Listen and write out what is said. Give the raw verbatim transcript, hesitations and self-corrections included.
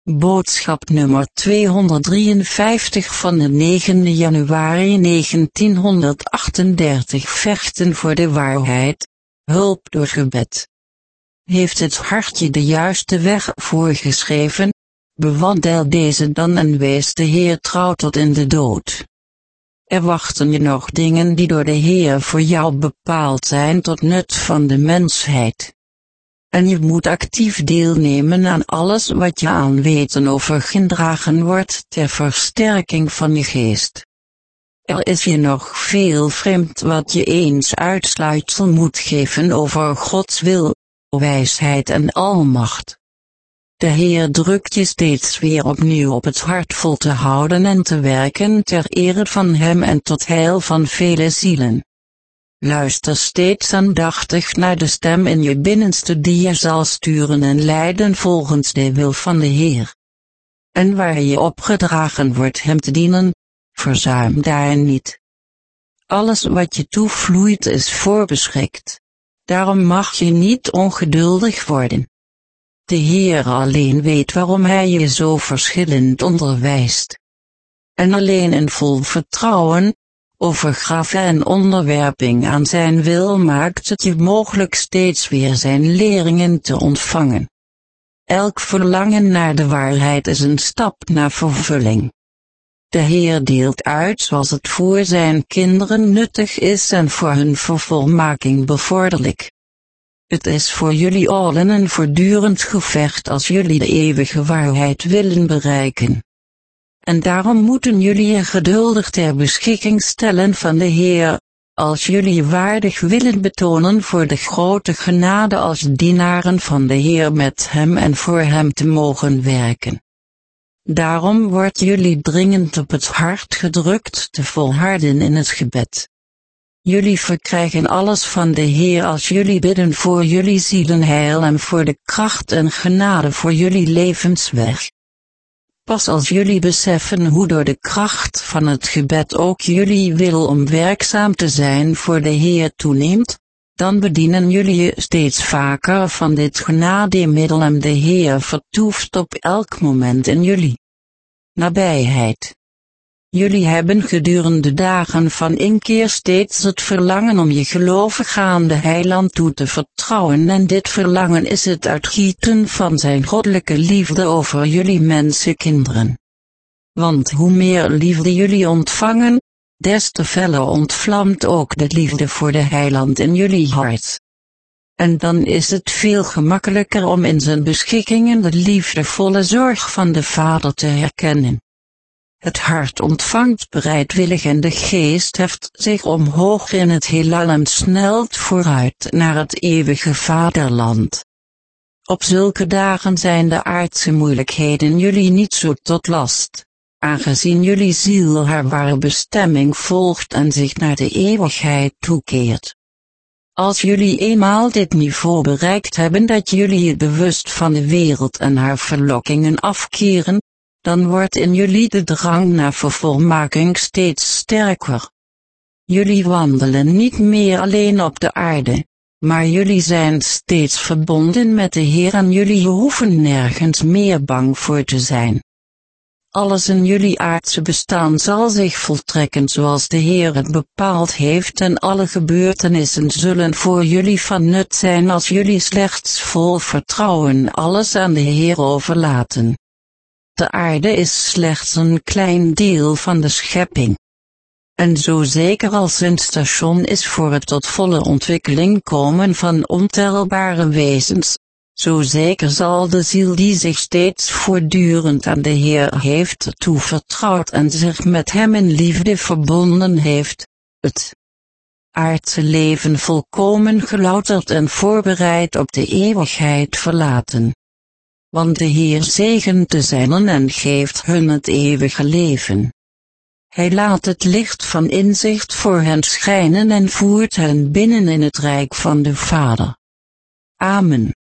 Boodschap nummer tweehonderddrieënvijftig van de negende januari negentienhonderdachtendertig. Vechten voor de waarheid, hulp door gebed. Heeft het hart je de juiste weg voorgeschreven? Bewandel deze dan en wees de Heer trouw tot in de dood. Er wachten je nog dingen die door de Heer voor jou bepaald zijn tot nut van de mensheid. En je moet actief deelnemen aan alles wat je aan weten overgedragen wordt ter versterking van je geest. Er is je nog veel vreemd wat je eens uitsluitsel moet geven over Gods wil, wijsheid en almacht. De Heer drukt je steeds weer opnieuw op het hart vol te houden en te werken ter ere van Hem en tot heil van vele zielen. Luister steeds aandachtig naar de stem in je binnenste die je zal sturen en leiden volgens de wil van de Heer. En waar je opgedragen wordt Hem te dienen, verzuim daarin niet. Alles wat je toevloeit is voorbeschikt. Daarom mag je niet ongeduldig worden. De Heer alleen weet waarom Hij je zo verschillend onderwijst. En alleen in vol vertrouwen, overgave en onderwerping aan zijn wil maakt het je mogelijk steeds weer zijn leringen te ontvangen. Elk verlangen naar de waarheid is een stap naar vervulling. De Heer deelt uit zoals het voor zijn kinderen nuttig is en voor hun vervolmaking bevorderlijk. Het is voor jullie allen een voortdurend gevecht als jullie de eeuwige waarheid willen bereiken. En daarom moeten jullie je geduldig ter beschikking stellen van de Heer, als jullie je waardig willen betonen voor de grote genade als dienaren van de Heer met Hem en voor Hem te mogen werken. Daarom wordt jullie dringend op het hart gedrukt te volharden in het gebed. Jullie verkrijgen alles van de Heer als jullie bidden voor jullie zielenheil en voor de kracht en genade voor jullie levensweg. Pas als jullie beseffen hoe door de kracht van het gebed ook jullie wil om werkzaam te zijn voor de Heer toeneemt, dan bedienen jullie je steeds vaker van dit genademiddel en de Heer vertoeft op elk moment in jullie. Nabijheid. Jullie hebben gedurende dagen van inkeer steeds het verlangen om je gelovig aan de Heiland toe te vertrouwen en dit verlangen is het uitgieten van zijn goddelijke liefde over jullie mensenkinderen. Want hoe meer liefde jullie ontvangen, des te feller ontvlamt ook de liefde voor de Heiland in jullie hart. En dan is het veel gemakkelijker om in zijn beschikkingen de liefdevolle zorg van de Vader te herkennen. Het hart ontvangt bereidwillig en de geest heft zich omhoog in het heelal en snelt vooruit naar het eeuwige vaderland. Op zulke dagen zijn de aardse moeilijkheden jullie niet zo tot last, aangezien jullie ziel haar ware bestemming volgt en zich naar de eeuwigheid toekeert. Als jullie eenmaal dit niveau bereikt hebben dat jullie je bewust van de wereld en haar verlokkingen afkeren, dan wordt in jullie de drang naar vervolmaking steeds sterker. Jullie wandelen niet meer alleen op de aarde, maar jullie zijn steeds verbonden met de Heer en jullie hoeven nergens meer bang voor te zijn. Alles in jullie aardse bestaan zal zich voltrekken zoals de Heer het bepaald heeft en alle gebeurtenissen zullen voor jullie van nut zijn als jullie slechts vol vertrouwen alles aan de Heer overlaten. De aarde is slechts een klein deel van de schepping. En zo zeker als een station is voor het tot volle ontwikkeling komen van ontelbare wezens, zo zeker zal de ziel die zich steeds voortdurend aan de Heer heeft toevertrouwd en zich met Hem in liefde verbonden heeft, het aardse leven volkomen gelouterd en voorbereid op de eeuwigheid verlaten. Want de Heer zegent de zijnen en geeft hun het eeuwige leven. Hij laat het licht van inzicht voor hen schijnen en voert hen binnen in het rijk van de Vader. Amen.